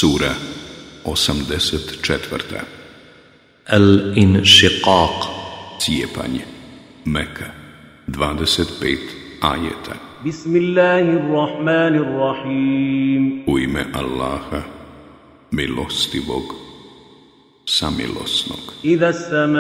Sura 84. Al-Inšiqaq. Cijepanje. Meka. 25 ajeta. Bismillahirrahmanirrahim. U ime Allaha, milostivog, samilosnog. Iza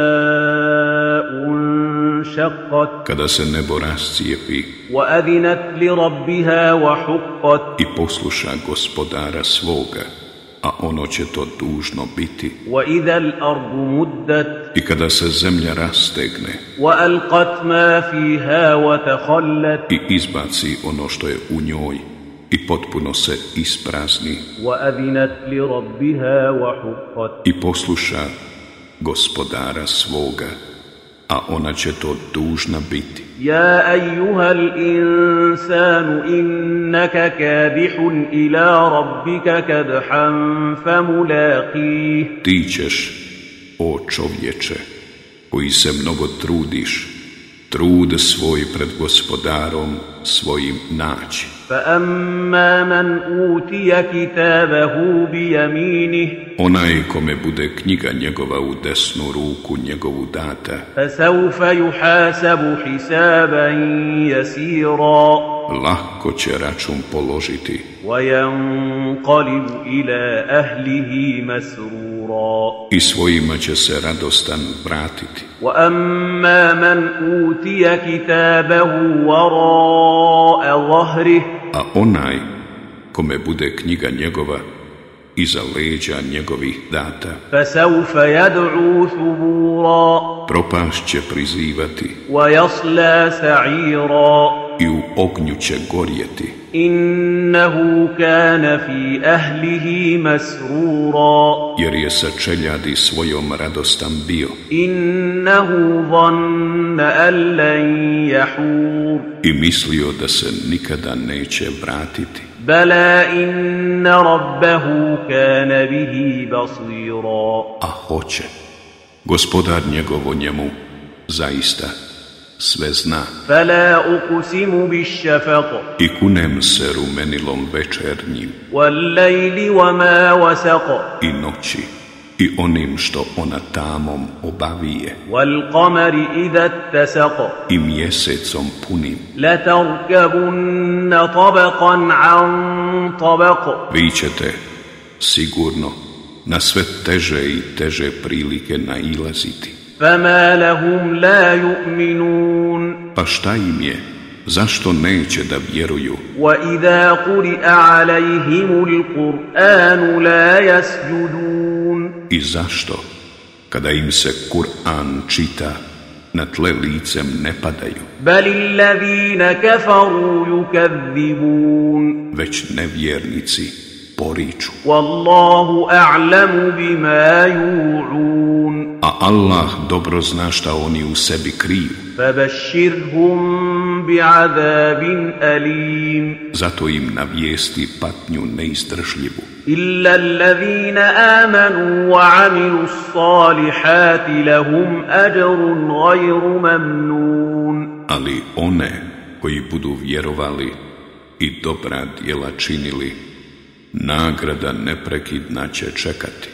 sama'u šaqqat. Kada se nebo rascijepi Wa adinat li rabbiha wa huqqat. i posluša gospodara svoga, a ono će to dužno biti. Wa iza al-ardu muddat. I kada se zemlja rastegne Wa alqat ma fiha wa takhallat. i izbaci ono što je u njoj i potpuno se isprazni Wa adinat li rabbiha wa huqqat. i posluša gospodara svoga, a ona će to dužna biti. يا أيها الإنسان إنك كادح إلى ربك كدحا فملاقيه. Ti ćeš, o čovječe, koji se mnogo trudiš, trud svoj pred gospodarom svojim naći. فأما من أوتي كتابه بيمينه Onaj kome bude knjiga njegova u desnu ruku njegovu data, فسوف يحاسب حسابا يسيرا lahko će račun položiti وينقلب إلى أهله مسرورا. i svojima će se radostan vratiti. وأما من أوتي كتابه وراء ظهره A onaj kome bude knjiga njegova iza leđa njegovih data, فسوف يدعو ثبورا propast će prizivati ويصلى سعيرا i u ognju će gorjeti, إنه كان في أهله مسرورا jer je sa čeljadi svojom radostan bio إنه ظن أن لن يحور i mislio da se nikada neće vratiti. بلى إن ربه كان به بصيرا. A hoće, gospodar njegov o njemu zaista sve zna. فلا أقسم بالشفق I kunem se rumenilom večernjim والليل وما وسق i noći i onim što ona tamom obavije والقمر إذا اتسق i mjesecom punim. لتركبن طبقا عن طبق Vi ćete sigurno na sve teže i teže prilike nailaziti. فما لهم لا يؤمنون Pa šta im je? Zašto neće da vjeruju? وإذا قرئ عليهم القرآن لا يسجدون I zašto, kada im se Kur'an čita, na tle licem ne padaju, بل الذين كفروا يكذبون već nevjernici poriču. والله أعلم بما يوعون A Allah dobro zna šta oni u sebi kriju, فبشرهم بعذاب أليم zato im navijesti patnju neizdržljivu. إلا الذين آمنوا وعملوا الصالحات لهم أجر غير ممنون. Ali one koji budu vjerovali i dobra djela činili, nagrada neprekidna će čekati.